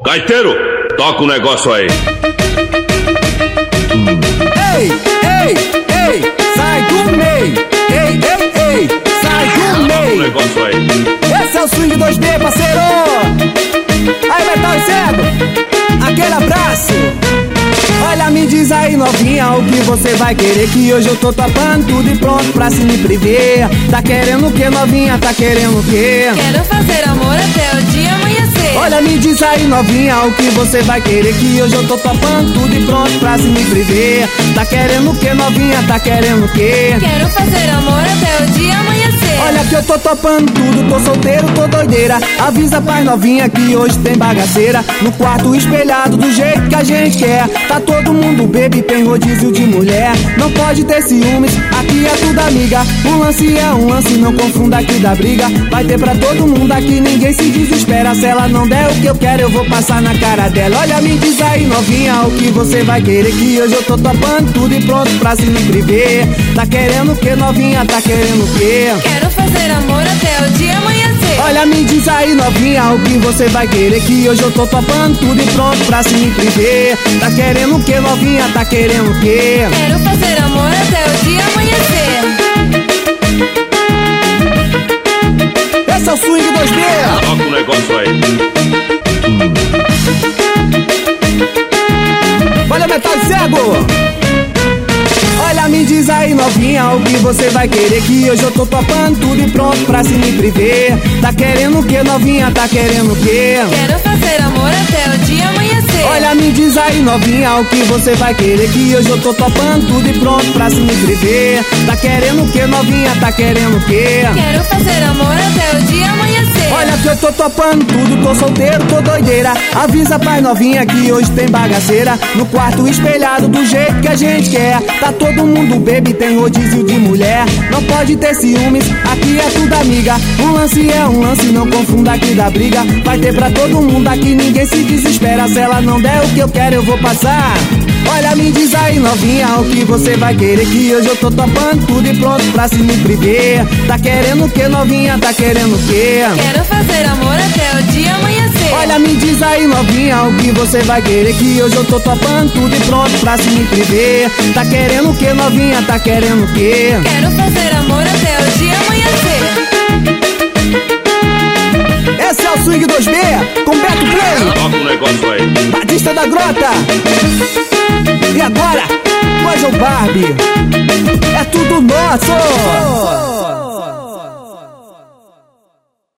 Gaiteiro, toca o negócio aí. Ei, ei, ei, sai do meio. Ei, ei, ei, sai do meio. Toca o negócio aí. Esse é o swing 2B, parceiro. Aí, Metal e Cego, aquele abraço. Olha, me diz aí, novinha, o que você vai querer, que hoje eu tô topando tudo e pronto pra se me prever. Tá querendo o que, novinha, tá querendo o quê? Quero fazer amor até o dia amanhecer. Olha, me diz aí, novinha, o que você vai querer, que hoje eu tô topando tudo e pronto pra se me prever. Tá querendo o que, novinha, tá querendo o quê? Quero fazer amor até o dia amanhecer. Olha que eu tô topando tudo, tô solteiro, tô doideira. Avisa pras novinha que hoje tem bagaceira. No quarto espelhado do jeito que a gente quer. Tá todo mundo bebe, tem rodízio de mulher. Não pode ter ciúmes, aqui é tudo amiga. O lance é um lance, não confunda aqui da briga. Vai ter pra todo mundo aqui, ninguém se desespera. Se ela não der o que eu quero, eu vou passar na cara dela. Olha, me diz aí, novinha, o que você vai querer, que hoje eu tô topando tudo e pronto pra se me prever. Tá querendo o que, novinha, tá querendo o quê? Quero fazer amor até o dia amanhecer. Olha, me diz aí, novinha, o que você vai querer, que hoje eu tô topando tudo e pronto pra se me prever. Tá querendo o que, novinha, tá querendo o quê? Quero fazer amor até o dia amanhecer. Esse é o swing 2B. Toca o negócio aí. Olha, Metal e Cego. Olha, me diz aí, novinha, o que você vai querer, que hoje eu tô topando tudo e pronto pra se me prever. Tá querendo o que, novinha, tá querendo o quê? Quero fazer amor até o dia amanhecer. Olha, me diz aí, novinha, o que você vai querer, que hoje eu tô topando tudo e pronto pra se me prever. Tá querendo o que, novinha, tá querendo o quê? Quero fazer amor até o dia amanhecer. Olha que eu tô topando tudo, tô solteiro, tô doideira. Avisa pras novinha que hoje tem bagaceira. No quarto espelhado do jeito que a gente quer. Tá todo mundo bebe, tem rodízio de mulher. Não pode ter ciúmes, aqui é tudo amiga. Um lance é um lance, não confunda aqui da briga. Vai ter pra todo mundo aqui, ninguém se desespera. Se ela não der o que eu quero, eu vou passar. Olha, me diz aí, novinha, o que você vai querer, que hoje eu tô topando tudo e pronto pra se me prever. Tá querendo o que, novinha, tá querendo o quê? Quero fazer amor até o dia amanhecer. Olha, me diz aí, novinha, o que você vai querer, que hoje eu tô topando tudo e pronto pra se me prever. Tá querendo o que, novinha, tá querendo o quê? Quero fazer amor até o dia amanhecer. Esse é o swing 2B, com Beto Play, Toca o negócio aí. Batista da Grota. E agora, Major Barbie. É tudo nosso.